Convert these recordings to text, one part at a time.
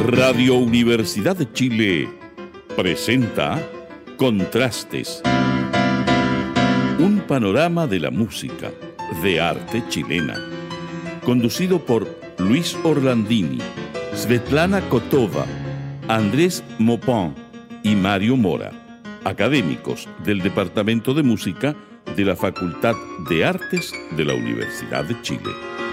Radio Universidad de Chile presenta Contrastes. Un panorama de la música, de arte chilena. Conducido por Luis Orlandini, Svetlana Kotova, Andrés Mopin y Mario Mora, académicos del Departamento de Música de la Facultad de Artes de la Universidad de Chile.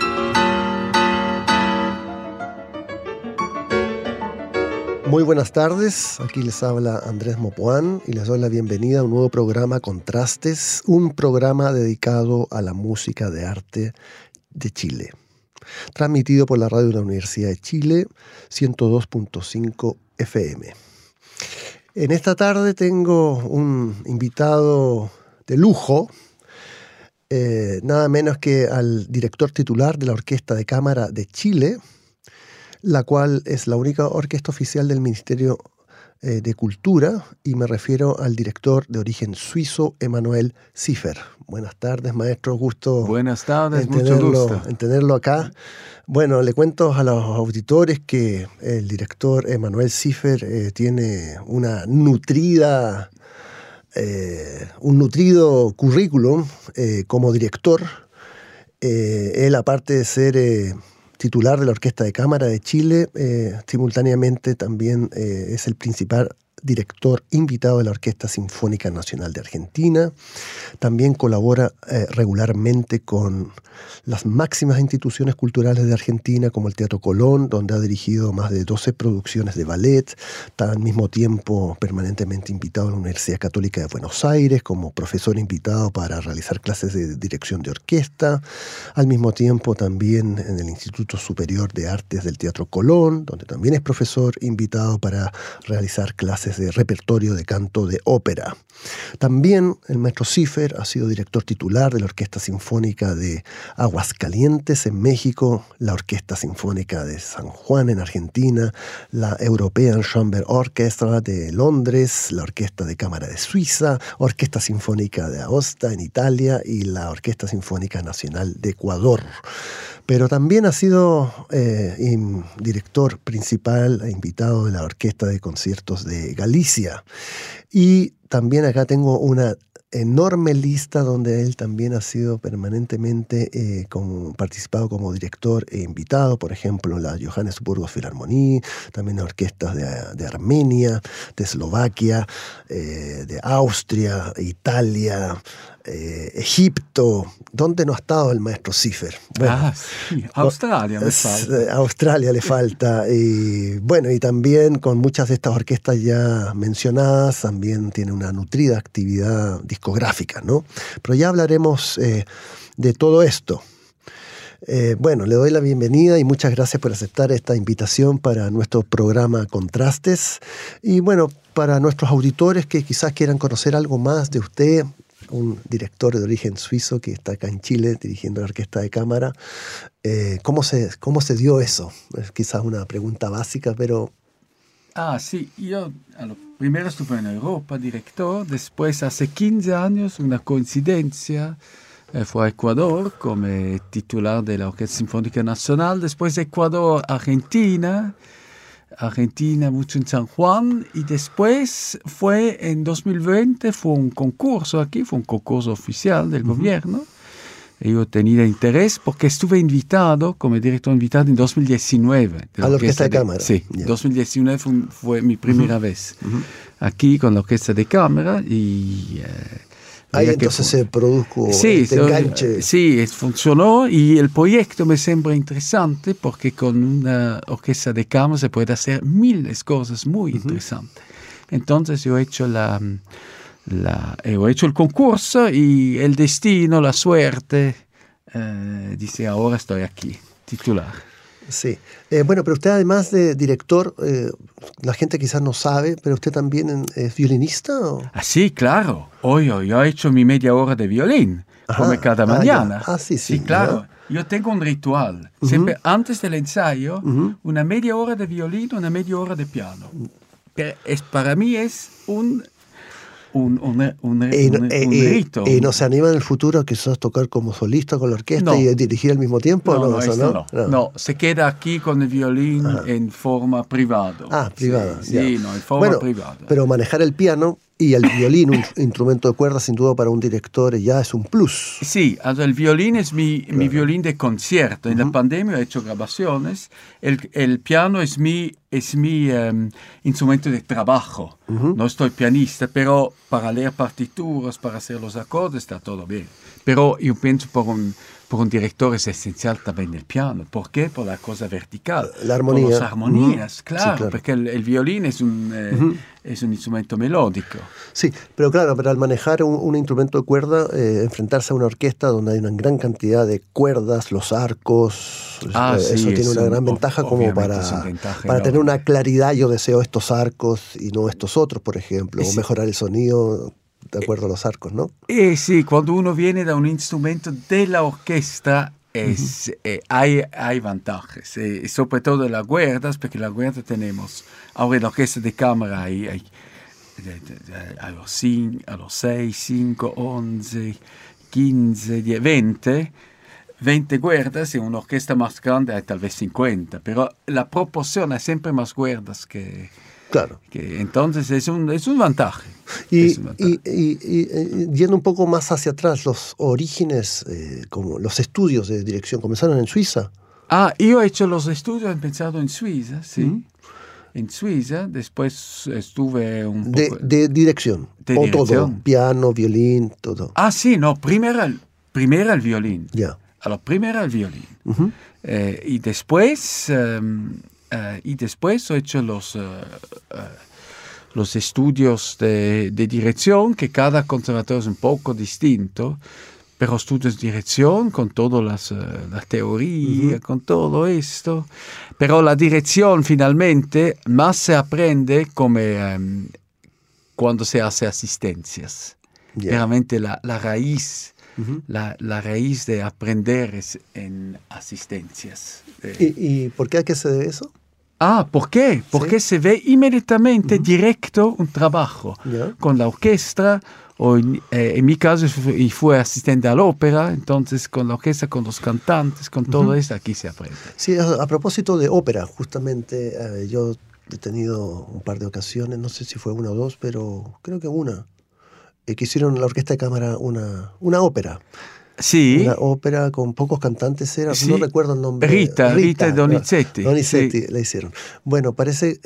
Muy buenas tardes, aquí les habla Andrés Mopin y les doy la bienvenida a un nuevo programa Contrastes, un programa dedicado a la música de arte de Chile, transmitido por la radio de la Universidad de Chile, 102.5 FM. En esta tarde tengo un invitado de lujo, nada menos que al director titular de la Orquesta de Cámara de Chile, la cual es la única orquesta oficial del Ministerio de Cultura, y me refiero al director de origen suizo, Emanuel Ziffer. Buenas tardes, maestro, gusto. Buenas tardes, mucho gusto. En tenerlo acá. Bueno, le cuento a los auditores que el director Emanuel Ziffer tiene un nutrido currículum como director. Él, aparte de ser titular de la Orquesta de Cámara de Chile, simultáneamente también es el principal director invitado de la Orquesta Sinfónica Nacional de Argentina. También colabora regularmente con las máximas instituciones culturales de Argentina, como el Teatro Colón, donde ha dirigido más de 12 producciones de ballet. Está al mismo tiempo permanentemente invitado a la Universidad Católica de Buenos Aires como profesor invitado para realizar clases de dirección de orquesta. Al mismo tiempo también en el Instituto Superior de Artes del Teatro Colón, donde también es profesor invitado para realizar clases de repertorio de canto de ópera. También el maestro Ziffer ha sido director titular de la Orquesta Sinfónica de Aguascalientes en México, la Orquesta Sinfónica de San Juan en Argentina, la European Chamber Orchestra de Londres, la Orquesta de Cámara de Suiza, Orquesta Sinfónica de Aosta en Italia y la Orquesta Sinfónica Nacional de Ecuador. Pero también ha sido director principal e invitado de la Orquesta de Conciertos de Galicia. Y también acá tengo una enorme lista donde él también ha sido permanentemente participado como director e invitado, por ejemplo, la Johannesburgo Philharmonie, también orquestas de Armenia, de Eslovaquia, de Austria, Italia, Egipto. ¿Dónde no ha estado el maestro Ziffer? Bueno, sí. Australia me falta. Australia le falta. Y bueno, y también con muchas de estas orquestas ya mencionadas, también tiene una nutrida actividad discográfica, ¿no? Pero ya hablaremos de todo esto. Bueno, le doy la bienvenida y muchas gracias por aceptar esta invitación para nuestro programa Contrastes. Y bueno, para nuestros auditores que quizás quieran conocer algo más de usted, un director de origen suizo que está acá en Chile dirigiendo la Orquesta de Cámara. ¿Cómo se dio eso? Es quizás una pregunta básica, pero... Sí, yo primero estuve en Europa, director, después hace 15 años, una coincidencia, fue a Ecuador como titular de la Orquesta Sinfónica Nacional, después Ecuador, Argentina mucho en San Juan, y después en 2020 fue un concurso aquí, fue un concurso oficial del gobierno, y yo tenía interés porque estuve invitado como director invitado en 2019. ¿A la Orquesta de Cámara? Sí, yeah. 2019 fue mi primera vez aquí con la Orquesta de Cámara y... Ahí entonces se produjo este enganche. Sí, funcionó y el proyecto me sembra interesante porque con una orquesta de cámara se puede hacer miles de cosas muy interesantes. Entonces yo he hecho el concurso y el destino, la suerte, dice ahora estoy aquí, titular. Sí. Bueno, pero usted además de director, la gente quizás no sabe, pero usted también es violinista, ¿o? Sí, claro. Hoy yo he hecho mi media hora de violín, como cada mañana. Sí, claro. ¿Ya? Yo tengo un ritual. Siempre antes del ensayo, una media hora de violín, una media hora de piano. Para mí es un un rito. ¿Y no se anima en el futuro quizás tocar como solista con la orquesta y dirigir al mismo tiempo? No, se queda aquí con el violín en forma privada. Ah, privada. Sí, en forma privada. Pero manejar el piano y el violín, un instrumento de cuerda, sin duda para un director ya es un plus. Sí, el violín es mi violín de concierto. En la pandemia he hecho grabaciones. El piano es mi instrumento de trabajo. No estoy pianista, pero para leer partituras, para hacer los acordes, está todo bien. Pero yo pienso por un director es esencial también el piano. ¿Por qué? Por la cosa vertical. La armonía. Por las armonías, claro, Sí, claro. porque el violín es un instrumento melódico. Sí, pero claro, pero al manejar un instrumento de cuerda, enfrentarse a una orquesta donde hay una gran cantidad de cuerdas, los arcos, eso tiene una gran ventaja como para tener una claridad. Yo deseo estos arcos y no estos otros, por ejemplo, o mejorar el sonido de acuerdo a los arcos, ¿no? Sí, cuando uno viene de un instrumento de la orquesta, hay ventajas, sobre todo de las cuerdas, porque las cuerdas tenemos, ahora en la orquesta de cámara hay a los 6, 5, 11, 15, 10, 20 cuerdas, y en una orquesta más grande hay tal vez 50, pero la proporción hay siempre más cuerdas que... Claro. Entonces es un vantaje. Y yendo un poco más hacia atrás, los orígenes, como los estudios de dirección, ¿comenzaron en Suiza? Yo he hecho los estudios, he empezado en Suiza, sí. En Suiza, después estuve un poco... De dirección. Todo, piano, violín, todo. Sí, no, primero el violín. Ya. Primero el violín. Y después he hecho los estudios de dirección, que cada conservatorio es un poco distinto, pero estudios de dirección con todas la teoría, con todo esto. Pero la dirección finalmente más se aprende como cuando se hace asistencias. Realmente la raíz. La raíz de aprender es en asistencias. ¿Y por qué? ¿A qué se debe eso? ¿Por qué? Porque se ve inmediatamente directo un trabajo con la orquesta, o en mi caso fue asistente a la ópera, entonces con la orquesta, con los cantantes, con todo eso, aquí se aprende. Sí, a propósito de ópera, justamente yo he tenido un par de ocasiones, no sé si fue una o dos, pero creo que una, que hicieron la orquesta de cámara una ópera. Sí. Una ópera con pocos cantantes, no recuerdo el nombre. Rita Donizetti. Donizetti la hicieron. Bueno, parece...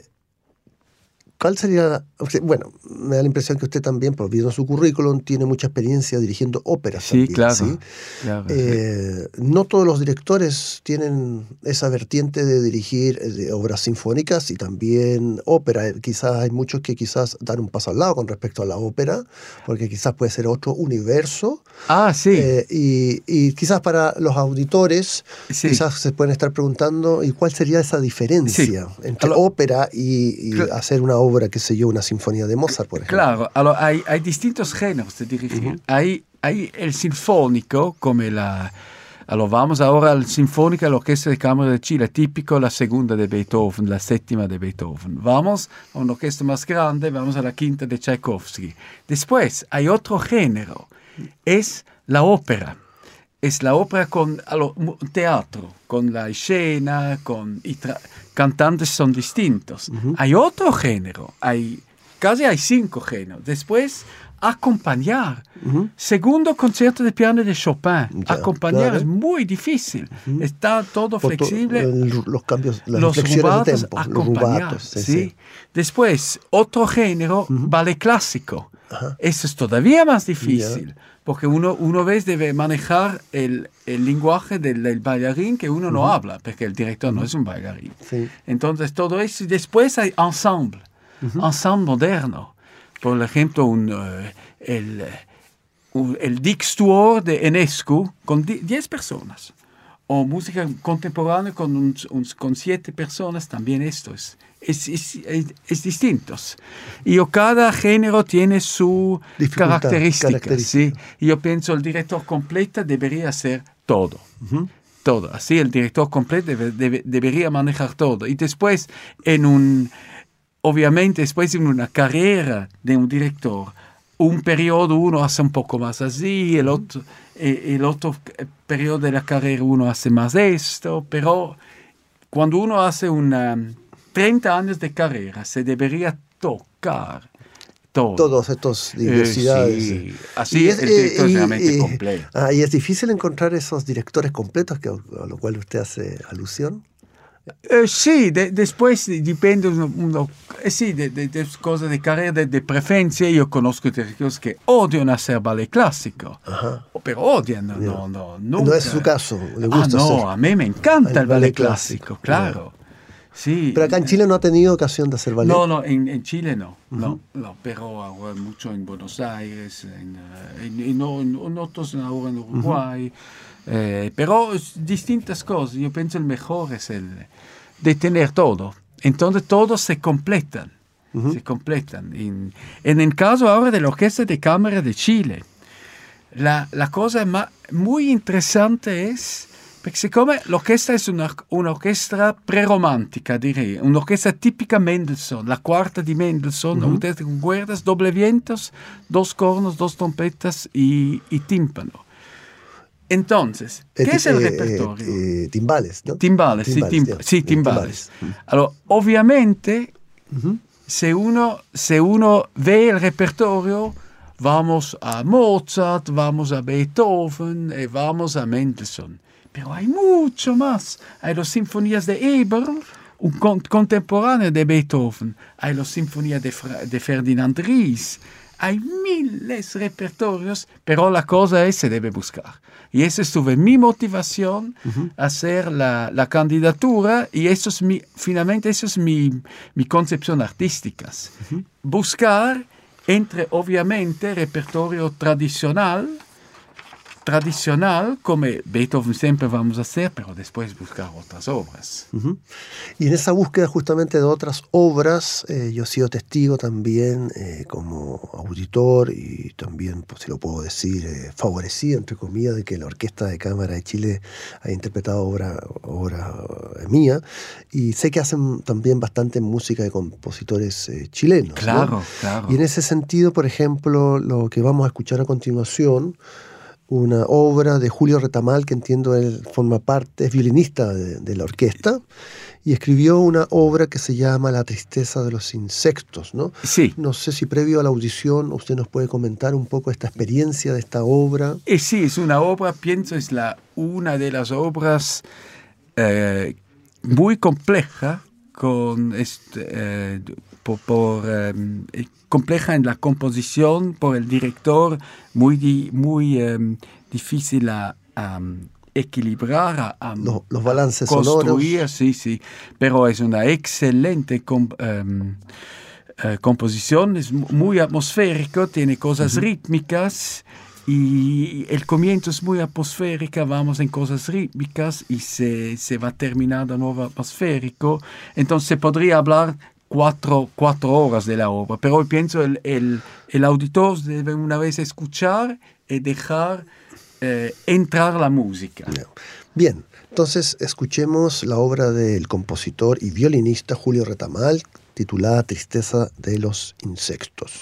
¿Cuál sería? Bueno, me da la impresión que usted también, por viendo su currículum, tiene mucha experiencia dirigiendo óperas. Sí, también, claro. ¿sí? Claro, no todos los directores tienen esa vertiente de dirigir obras sinfónicas y también ópera. Quizás hay muchos que quizás dan un paso al lado con respecto a la ópera, porque quizás puede ser otro universo. Sí. Y quizás para los auditores, quizás se pueden estar preguntando, ¿y cuál sería esa diferencia entre ópera y hacer una obra, qué sé yo, una sinfonía de Mozart, por ejemplo? Claro, hay distintos géneros de dirigir. Hay el sinfónico, como vamos ahora al sinfónico, la Orquesta de Cámara de Chile, típico la segunda de Beethoven, la séptima de Beethoven. Vamos a una orquesta más grande, vamos a la quinta de Tchaikovsky. Después hay otro género, es la ópera. Es la ópera con teatro, con la escena, cantantes son distintos. Hay otro género, casi hay 5 géneros. Después, acompañar. Segundo concierto de piano de Chopin. Acompañar es muy difícil. Está todo flexible. Los cambios, las los inflexiones de tempo. Acompañar, los rubatos, sí. Después, otro género, ballet clásico. Eso es todavía más difícil. Porque uno debe manejar el lenguaje del bailarín que uno no habla, porque el director no es un bailarín. Sí. Entonces, todo eso. Y después hay ensemble. Ensemble moderno. Por ejemplo, el Dixtuor de Enescu con 10 personas. O música contemporánea con 7 personas, también esto es distintos. Y cada género tiene su característica. ¿Sí? Y yo pienso el director completo debería hacer todo. Todo. Así el director completo debería manejar todo. Y después, obviamente, después en una carrera de un director, un periodo uno hace un poco más así, el otro periodo de la carrera uno hace más esto, pero cuando uno hace 30 años de carrera se debería tocar todo. Todos estos diversidades. Sí. Así el director es realmente completo. Y es difícil encontrar esos directores completos a lo cual usted hace alusión. Sí, después dipende de cosas de carrera, de preferencia. Yo conozco directores que odian hacer ballet clásico, pero odian, nunca. No es su caso, le gusta hacer. A mí me encanta el ballet clásico, claro. Sí. Pero acá en Chile no ha tenido ocasión de hacer ballet. No, en Chile no, pero ahora mucho en Buenos Aires, en otros ahora en Uruguay. Pero distintas cosas. Yo pienso el mejor es el de tener todo. Entonces todos se completan. Se completan. En el caso ahora de la Orquesta de Cámara de Chile, la cosa muy interesante es, porque siccome l'orchestra es un'orchestra preromántica, direi, un'orchestra típica Mendelssohn, la cuarta di Mendelssohn, con cuerdas, doble vientos, 2 cornos, 2 trompetas y tímpano. Entonces, ¿qué es el repertorio? Timbales, ¿no? Timbales. Allora, ovviamente, se uno ve el repertorio, vamos a Mozart, vamos a Beethoven y vamos a Mendelssohn. Pero hay mucho más. Hay las sinfonías de Eberl, un contemporáneo de Beethoven. Hay las sinfonías de Ferdinand Ries. Hay miles de repertorios, pero la cosa es se debe buscar. Y esa estuvo mi motivación a hacer la candidatura, y finalmente eso es mi concepción artística. Buscar entre, obviamente, repertorio tradicional, como Beethoven siempre vamos a hacer, pero después buscar otras obras. Y en esa búsqueda justamente de otras obras, yo he sido testigo también como auditor y también, pues, si lo puedo decir, favorecido, entre comillas, de que la Orquesta de Cámara de Chile haya interpretado obra mía, y sé que hacen también bastante música de compositores chilenos. Claro, ¿no? claro. Y en ese sentido, por ejemplo, lo que vamos a escuchar a continuación, una obra de Julio Retamal, que entiendo él forma parte, es violinista de la orquesta, y escribió una obra que se llama La tristeza de los insectos, ¿no? Sí. No sé si previo a la audición usted nos puede comentar un poco esta experiencia de esta obra. Sí, es una obra, pienso, es una de las obras muy compleja, compleja en la composición por el director, muy difícil a equilibrar, los balances construir, sonoros. sí, pero es una excelente composición, es muy atmosférico, tiene cosas rítmicas, y el comienzo es muy atmosférica, vamos en cosas rítmicas y se va a terminar de nuevo atmosférico. Entonces se podría hablar 4 horas de la obra, pero pienso el auditor debe una vez escuchar y dejar entrar la música. Bien, entonces escuchemos la obra del compositor y violinista Julio Retamal, titulada Tristeza de los insectos.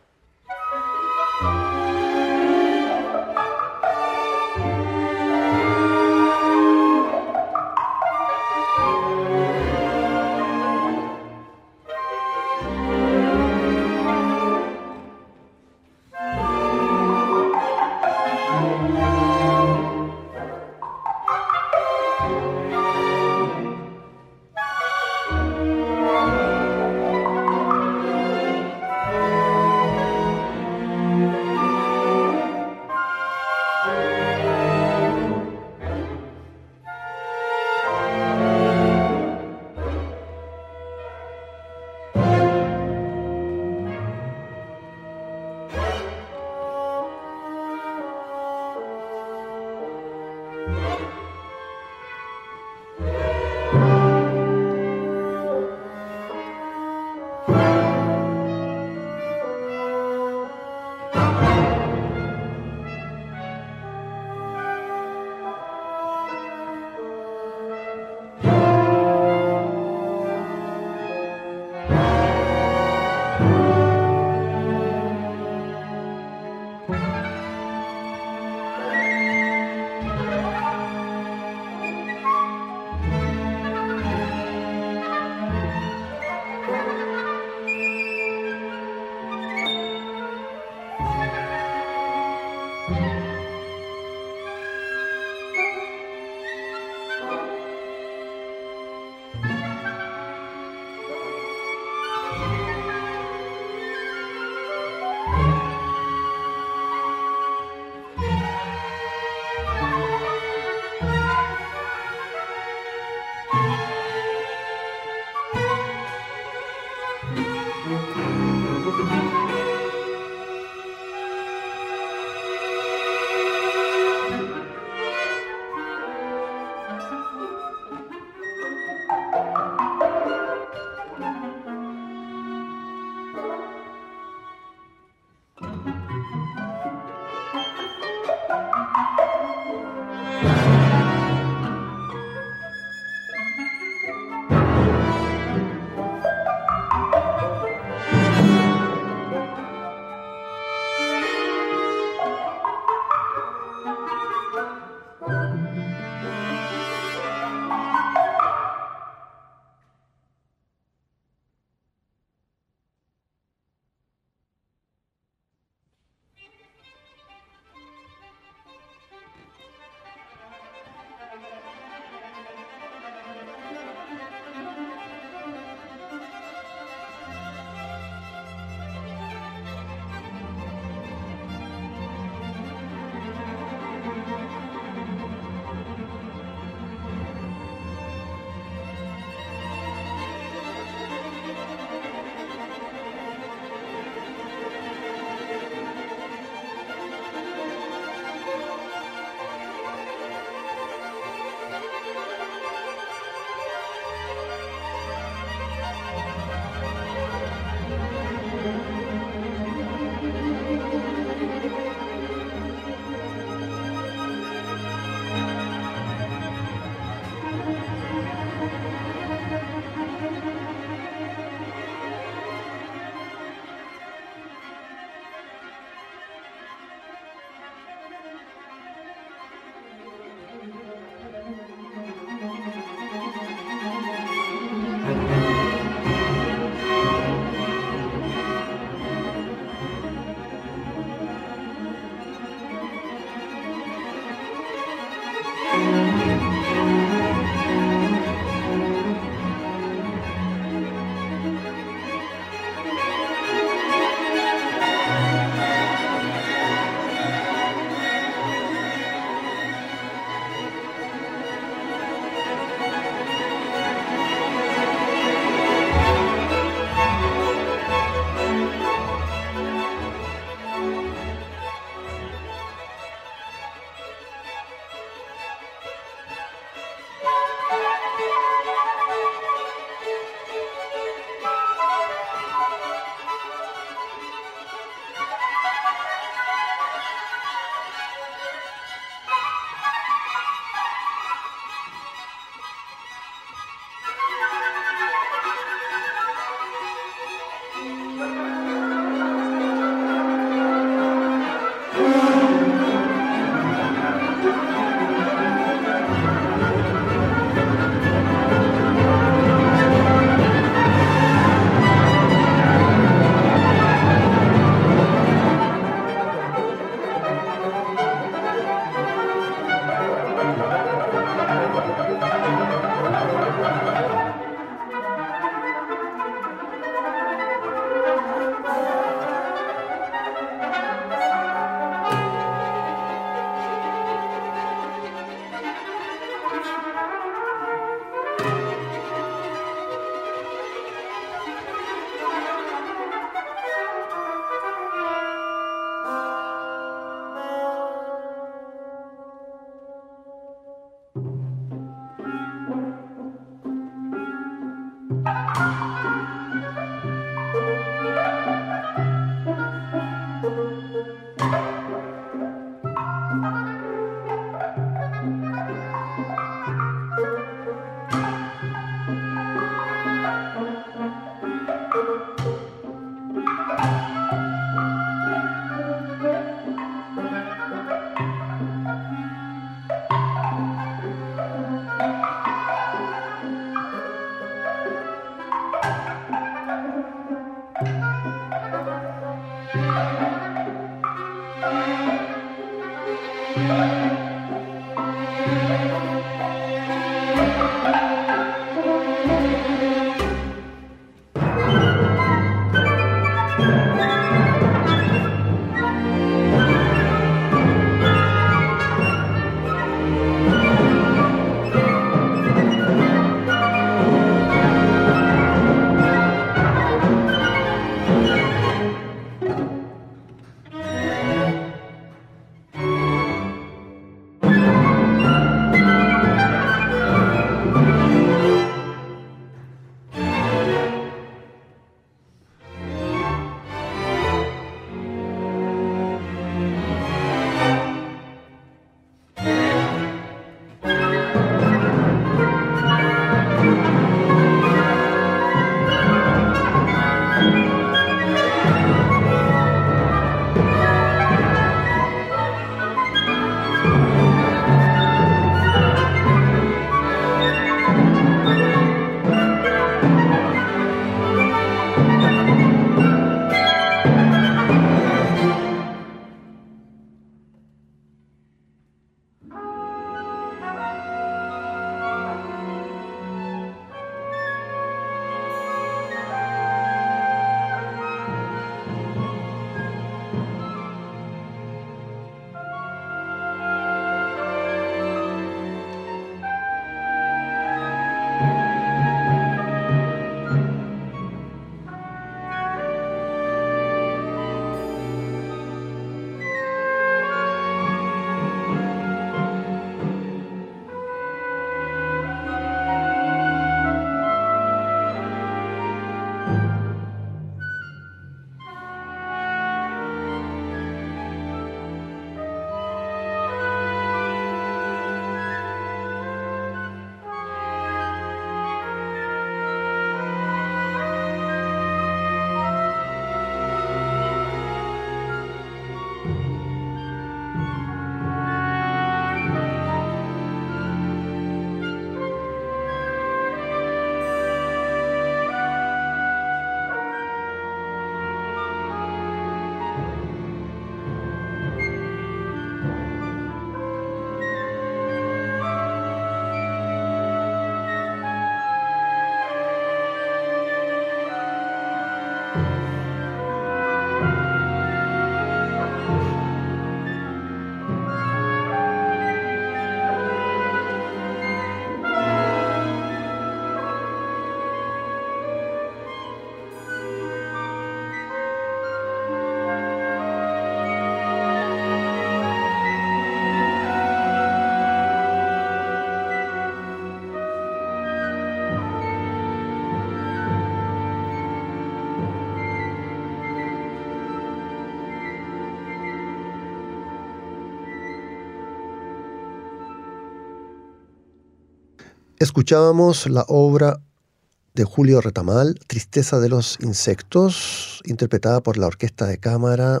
Escuchábamos la obra de Julio Retamal, Tristeza de los insectos, interpretada por la Orquesta de Cámara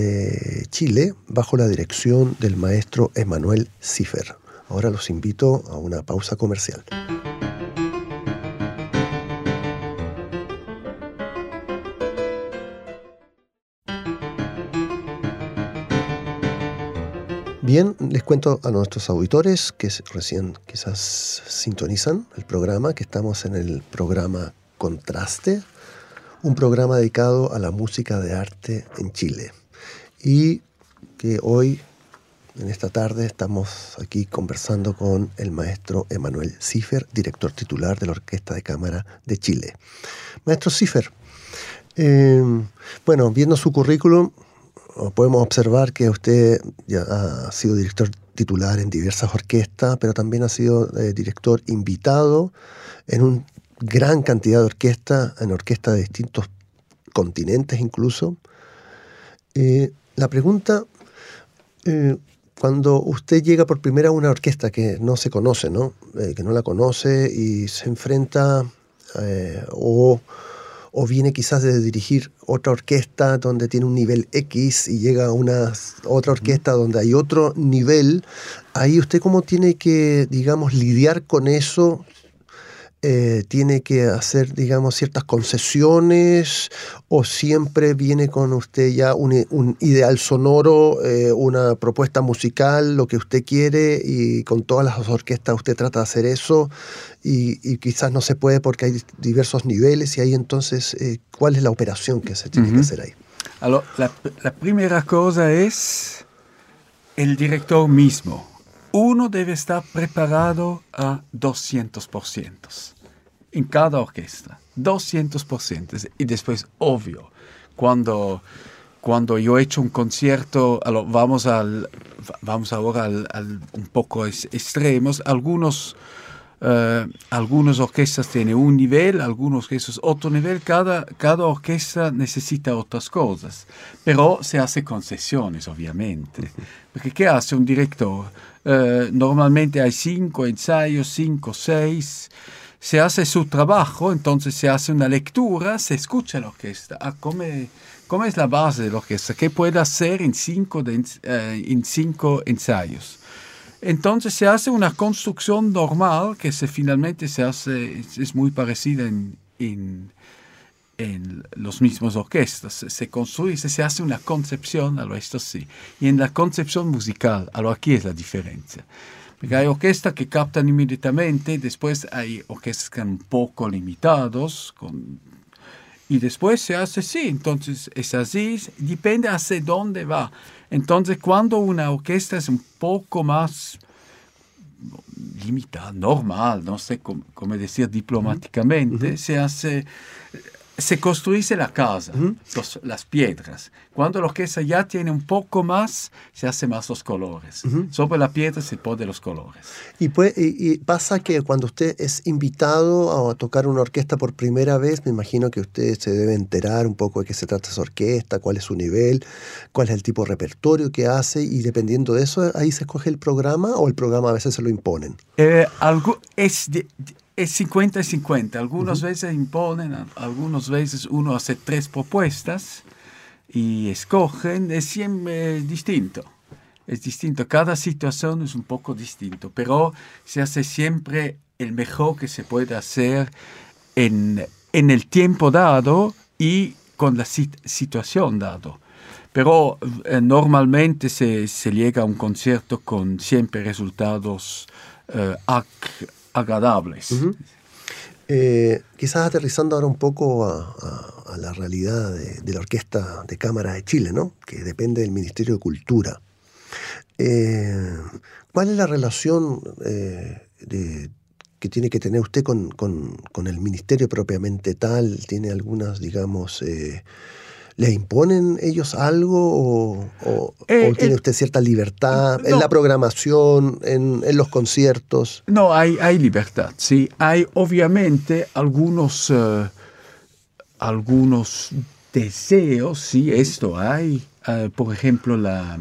de Chile, bajo la dirección del maestro Emanuel Ziffer. Ahora los invito a una pausa comercial. Bien, les cuento a nuestros auditores que recién quizás sintonizan el programa, que estamos en el programa Contraste, un programa dedicado a la música de arte en Chile. Y que hoy, en esta tarde, estamos aquí conversando con el maestro Emanuel Ziffer, director titular de la Orquesta de Cámara de Chile. Maestro Ziffer, bueno, viendo su currículum, podemos observar que usted ya ha sido director titular en diversas orquestas, pero también ha sido director invitado en una gran cantidad de orquestas, en orquestas de distintos continentes incluso. La pregunta, cuando usted llega por primera a una orquesta que no se conoce, ¿no? Que no la conoce y se enfrenta o viene quizás de dirigir otra orquesta donde tiene un nivel X y llega a una otra orquesta donde hay otro nivel, ahí usted cómo tiene que, digamos, lidiar con eso tiene que hacer, digamos, ciertas concesiones, o siempre viene con usted ya un ideal sonoro, una propuesta musical, lo que usted quiere, y con todas las orquestas usted trata de hacer eso, y quizás no se puede porque hay diversos niveles, y ahí entonces, ¿cuál es la operación que se tiene que hacer ahí? Alors, la primera cosa es el director mismo. Uno debe estar preparado a 200% en cada orquesta, 200%. Y después, obvio, cuando yo he hecho un concierto, vamos ahora al un poco extremos. Algunos orquestas tienen un nivel, algunos orquestas otro nivel. Cada orquesta necesita otras cosas, pero se hace concesiones, obviamente. Porque ¿qué hace un director? Normalmente hay 5 ensayos, 5, 6. Se hace su trabajo, entonces se hace una lectura, se escucha la orquesta. ¿Cómo es la base de la orquesta? ¿Qué puede hacer en 5 ensayos? Entonces se hace una construcción normal que finalmente se hace, es muy parecida en los mismos orquestas. Se construye, se hace una concepción, esto sí. Y en la concepción musical, aquí es la diferencia. Porque hay orquestas que captan inmediatamente, después hay orquestas que están un poco limitados, y después se hace así. Entonces es así, depende hacia dónde va. Entonces cuando una orquesta es un poco más limitada, normal, no sé cómo decir diplomáticamente, se construye la casa, las piedras. Cuando la orquesta ya tiene un poco más, se hace más los colores. Sobre la piedra se ponen los colores. Y pasa que cuando usted es invitado a tocar una orquesta por primera vez, me imagino que usted se debe enterar un poco de qué se trata esa orquesta, cuál es su nivel, cuál es el tipo de repertorio que hace, y dependiendo de eso, ahí se escoge el programa, o el programa a veces se lo imponen. Es 50 y 50. Algunas veces imponen, algunas veces uno hace 3 propuestas y escogen. Es siempre distinto. Es distinto. Cada situación es un poco distinto, pero se hace siempre el mejor que se puede hacer en el tiempo dado y con la situación dado. Pero normalmente se llega a un concierto con siempre resultados agradables. Quizás aterrizando ahora un poco a la realidad de la Orquesta de Cámara de Chile, ¿no? Que depende del Ministerio de Cultura. ¿Cuál es la relación que tiene que tener usted con el ministerio propiamente tal? ¿Tiene algunas, digamos, ¿le imponen ellos algo o tiene usted cierta libertad en la programación, en los conciertos? No, hay libertad, sí. Hay obviamente algunos deseos, sí, esto hay. Por ejemplo,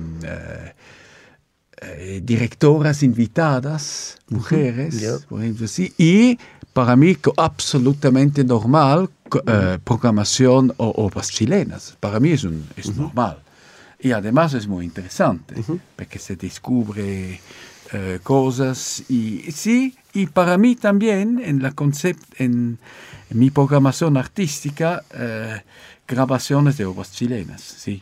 directoras invitadas, mujeres, por ejemplo, sí. Y para mí, absolutamente normal, programación o obras chilenas. Para mí es normal. Y además es muy interesante, porque se descubre cosas. Y para mí también, en mi programación artística, grabaciones de obras chilenas, sí.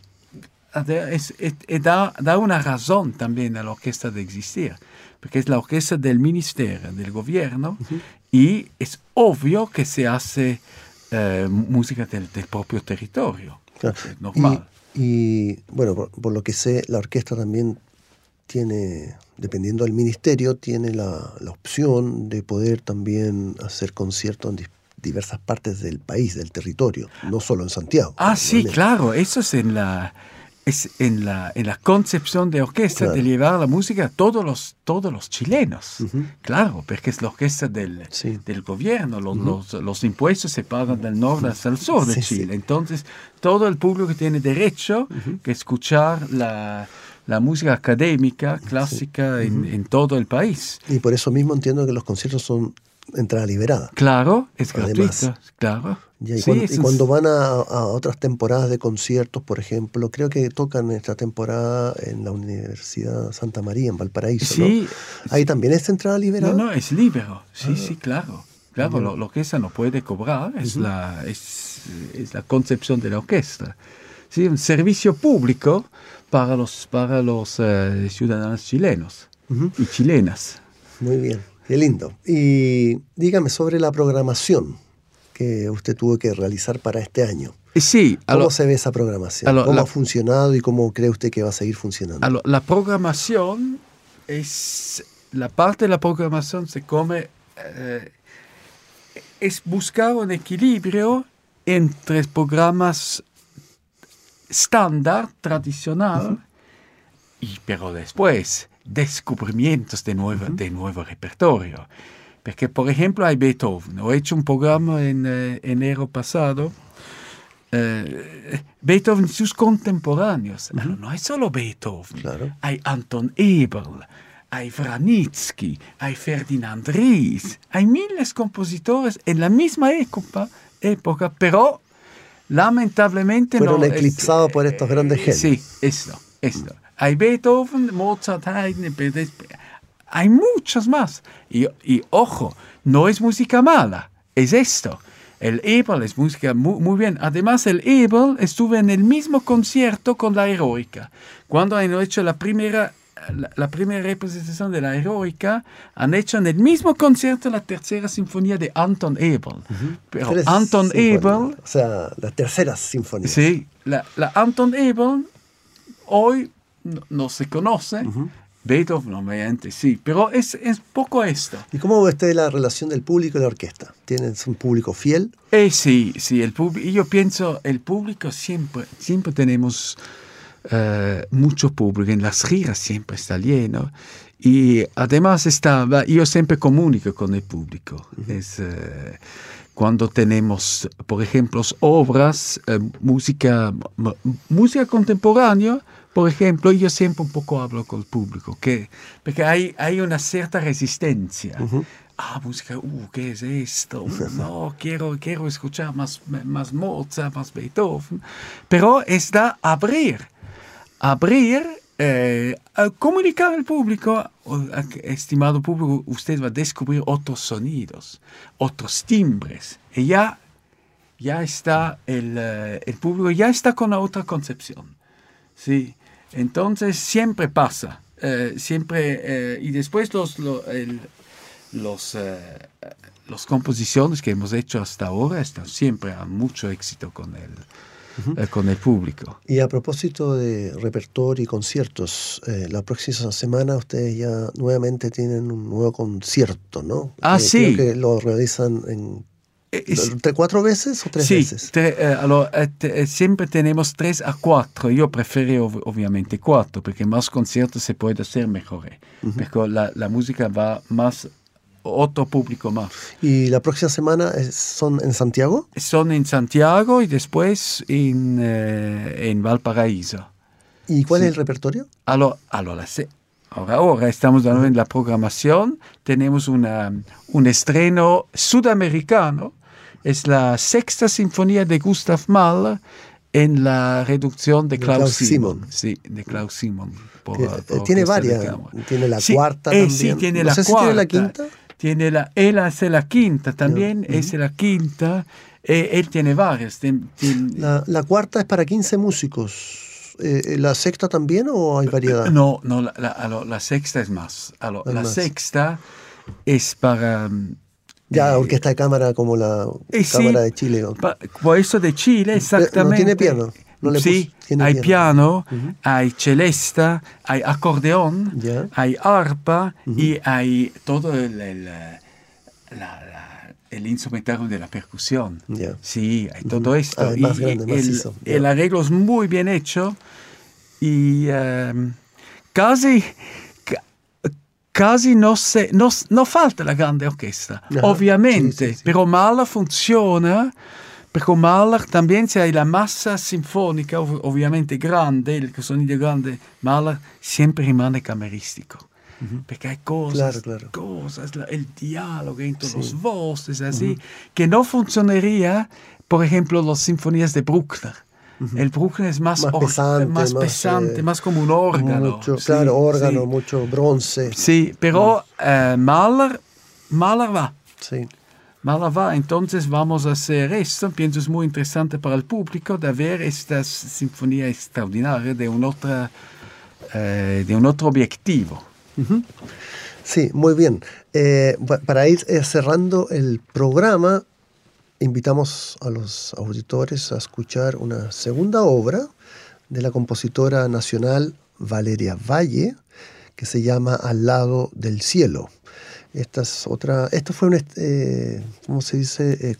Da una razón también a la orquesta de existir, porque es la orquesta del ministerio, del gobierno, y es obvio que se hace música del propio territorio. Claro. Es normal. Y bueno, por lo que sé, la orquesta también tiene, dependiendo del ministerio, tiene la opción de poder también hacer conciertos en diversas partes del país, del territorio, no solo en Santiago. Sí, claro, eso es en la concepción de orquesta, claro, de llevar la música a todos los chilenos. Claro, porque es la orquesta del gobierno. Los impuestos se pagan del norte hasta el sur de Chile. Sí. Entonces, todo el público tiene derecho a escuchar la música académica, clásica, en todo el país. Y por eso mismo entiendo que los conciertos son entrada liberada. Claro, es gratuito, claro. Y cuando van a otras temporadas de conciertos, por ejemplo, creo que tocan esta temporada en la Universidad Santa María, en Valparaíso, sí, ¿no? Ahí también es entrada liberada. No, es libre. Sí, claro. Claro, la orquesta no puede cobrar, es la concepción de la orquesta. Sí, un servicio público para los ciudadanos chilenos y chilenas. Muy bien, qué lindo. Y dígame sobre la programación que usted tuvo que realizar para este año. Sí. ¿Cómo se ve esa programación? ¿Cómo ha funcionado y cómo cree usted que va a seguir funcionando? La programación es... La parte de la programación es buscar un equilibrio entre programas estándar, tradicional, pero después descubrimientos de nuevo repertorio. Porque, por ejemplo, hay Beethoven. He hecho un programa en enero pasado. Beethoven y sus contemporáneos. No hay solo Beethoven. Claro. Hay Anton Ebel, hay Vranitzky, hay Ferdinand Ries. Hay miles de compositores en la misma época, pero lamentablemente fueron eclipsados por estos grandes genios. Sí, esto. Hay Beethoven, Mozart, Haydn, hay muchos más. Y ojo, no es música mala, es esto. El Ebel es música muy bien. Además, el Ebel estuvo en el mismo concierto con la Heroica. Cuando han hecho la primera representación de la Heroica, han hecho en el mismo concierto la tercera sinfonía de Anton Ebel. Pero Anton Ebel... O sea, la tercera sinfonía. Sí, la Anton Ebel hoy no se conoce. Beethoven, obviamente, sí, pero es poco esto. ¿Y cómo ve usted la relación del público y la orquesta? ¿Tienes un público fiel? Sí, yo pienso, el público siempre tenemos mucho público, en las giras siempre está lleno, y además yo siempre comunico con el público. Cuando tenemos, por ejemplo, obras, música contemporánea, por ejemplo, yo siempre un poco hablo con el público, porque hay una cierta resistencia. Música, ¿qué es esto? No, quiero escuchar más Mozart, más Beethoven. Pero está abrir, comunicar al público, estimado público, usted va a descubrir otros sonidos, otros timbres. Y ya está el público, ya está con la otra concepción. Sí. Entonces siempre pasa, y después las composiciones que hemos hecho hasta ahora están siempre a mucho éxito con el público. Y a propósito de repertorio y conciertos, la próxima semana ustedes ya nuevamente tienen un nuevo concierto, ¿no? Sí. Creo que lo realizan en... ¿4 veces o 3 veces? Siempre tenemos 3 a 4. Yo prefiero obviamente 4, porque más conciertos se puede hacer mejor. Porque la música va más, otro público más. ¿Y la próxima semana son en Santiago? Son en Santiago y después en Valparaíso. ¿Y cuál es el repertorio? Ahora estamos dando en la programación. Tenemos un estreno sudamericano. Es la sexta sinfonía de Gustav Mahler en la reducción de Klaus Simon. Sí, de Klaus Simon. Tiene varias. Tiene la cuarta también. Sí, tiene no la sé cuarta. Si tiene la quinta. Él hace la quinta también, es la quinta. Él tiene varias. La cuarta es para 15 músicos. ¿La sexta también o hay variedad? No, la sexta es más. Sexta es para... Ya, orquesta de cámara como la Cámara de Chile. ¿No? Por eso de Chile, exactamente. ¿No tiene piano? Hay piano, hay celesta, hay acordeón, hay arpa y hay todo el instrumentario de la percusión. Sí, hay todo esto. Más grande, macizo. El arreglo es muy bien hecho y casi no falta la grande orquesta, obviamente, sí. Pero Mahler funciona, porque Mahler también, si hay la masa sinfónica, obviamente grande, el sonido grande, Mahler siempre rimane camerístico. Porque hay cosas, el diálogo entre los voces, así, que no funcionaría, por ejemplo, las sinfonías de Bruckner. El Bruckner es más pesante, más como un órgano. Órgano, mucho bronce. Sí, pero Mahler va. Sí. Malava, entonces vamos a hacer esto. Pienso es muy interesante para el público de ver esta sinfonía extraordinaria de un otro objetivo. Sí, muy bien. Para ir cerrando el programa, invitamos a los auditores a escuchar una segunda obra de la compositora nacional Valeria Valle, que se llama Al lado del cielo. Esta fue un, ¿cómo se dice?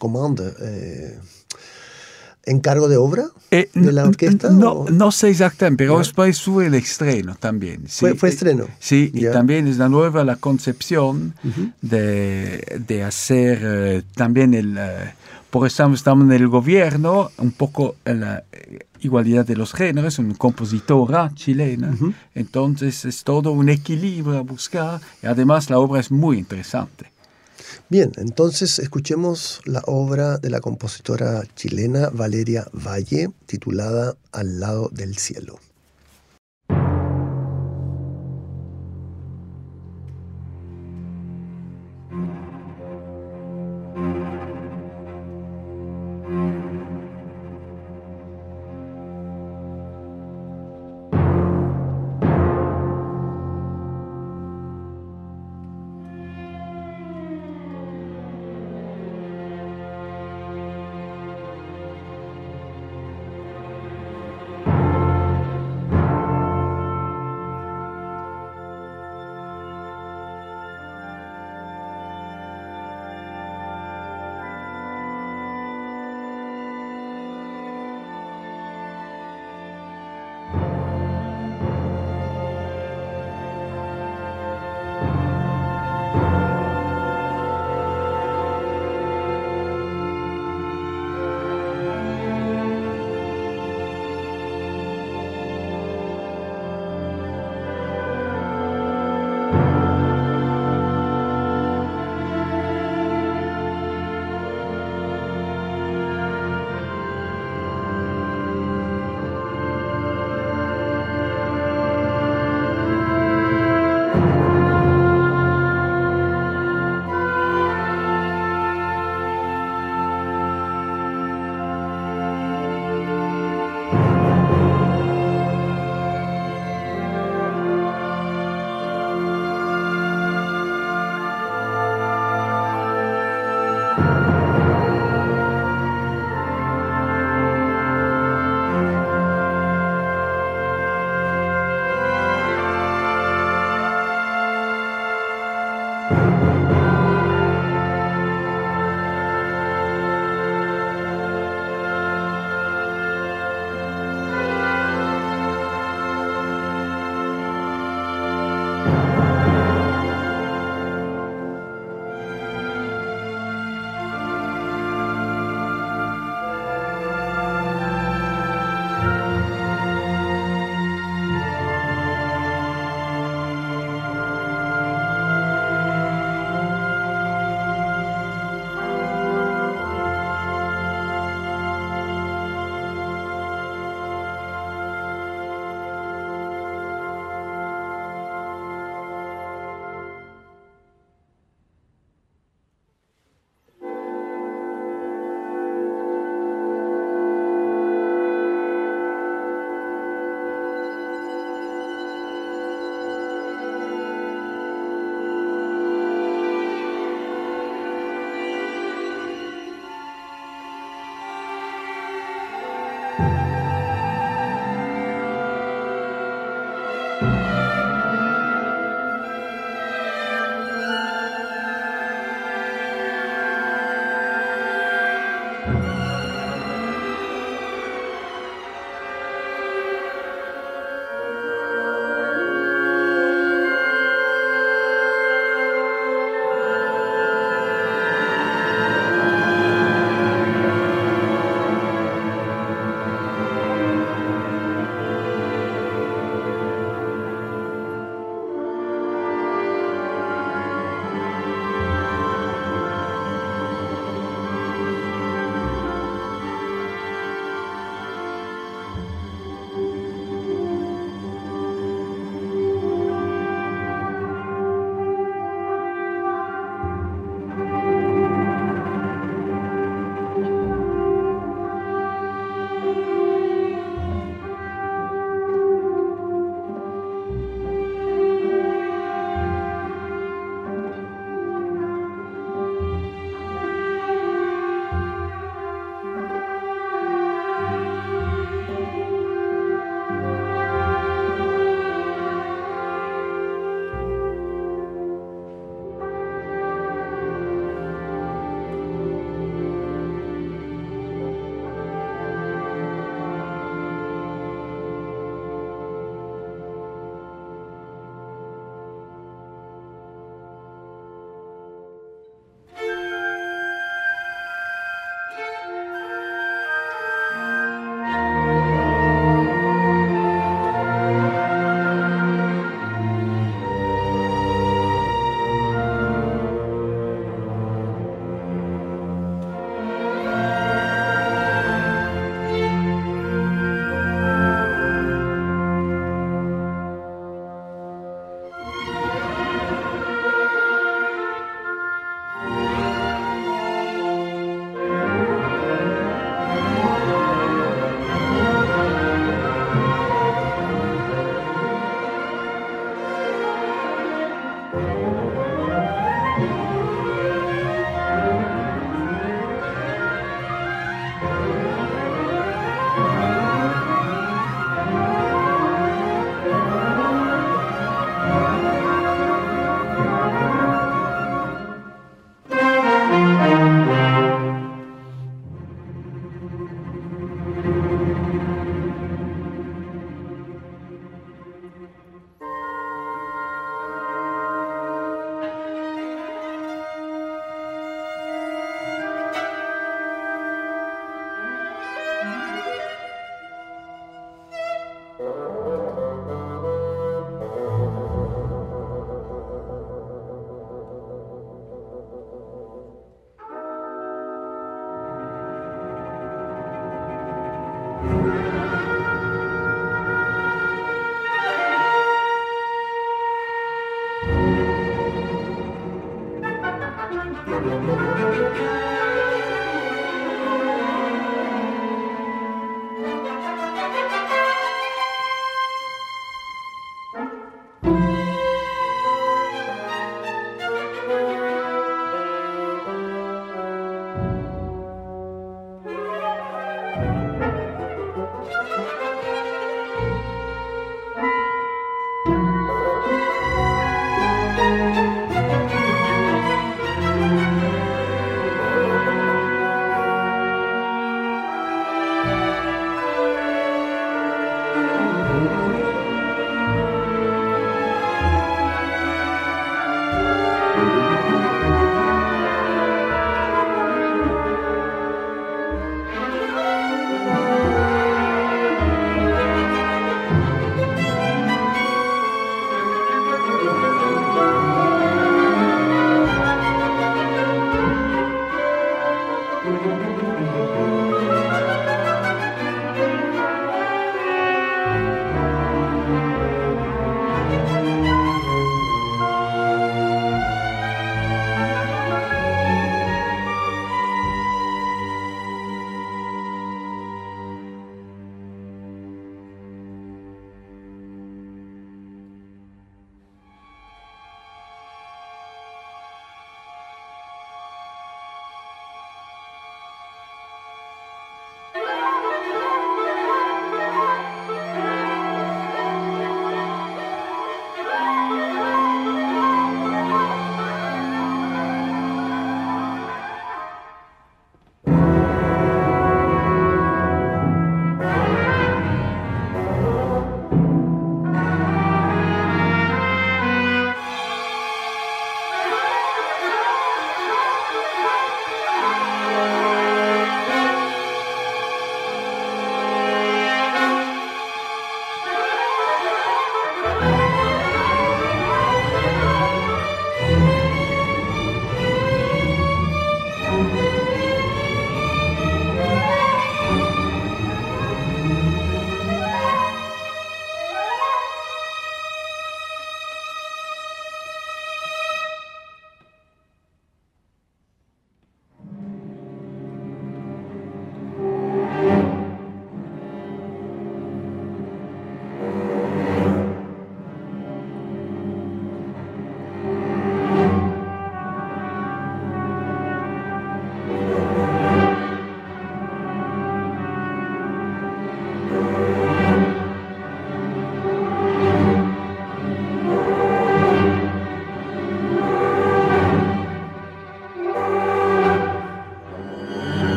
¿Encargo de obra de la orquesta? No sé exactamente, pero después sube el estreno también. ¿Sí? Fue estreno. Sí, y también es la concepción de hacer también por eso estamos en el gobierno, un poco en la igualdad de los géneros, una compositora chilena, entonces es todo un equilibrio a buscar, y además la obra es muy interesante. Bien, entonces escuchemos la obra de la compositora chilena Valeria Valle, titulada Al lado del cielo.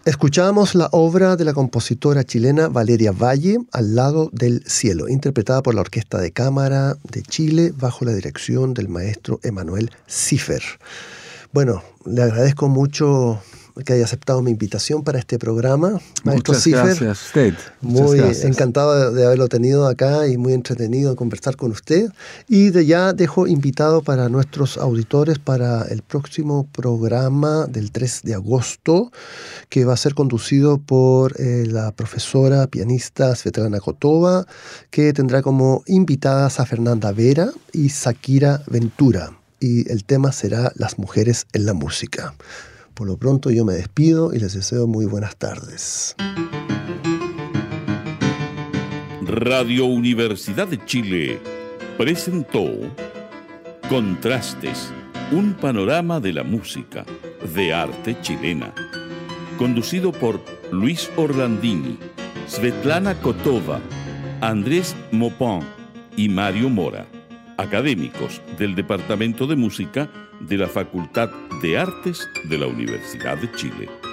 Escuchamos la obra de la compositora chilena Valeria Valle, Al lado del cielo, interpretada por la Orquesta de Cámara de Chile bajo la dirección del maestro Emanuel Ziffer. Bueno, le agradezco mucho que haya aceptado mi invitación para este programa. Maestro Muchas Ziffer, gracias a usted. Muy encantado de haberlo tenido acá y muy entretenido conversar con usted. Y ya dejo invitado para nuestros auditores para el próximo programa del 3 de agosto, que va a ser conducido por la profesora pianista Svetlana Kotova, que tendrá como invitadas a Fernanda Vera y Shakira Ventura. Y el tema será Las mujeres en la música. Por lo pronto yo me despido y les deseo muy buenas tardes. Radio Universidad de Chile presentó Contrastes, un panorama de la música, de arte chilena. Conducido por Luis Orlandini, Svetlana Kotova, Andrés Mopin y Mario Mora, académicos del Departamento de Música de la Facultad de Artes de la Universidad de Chile.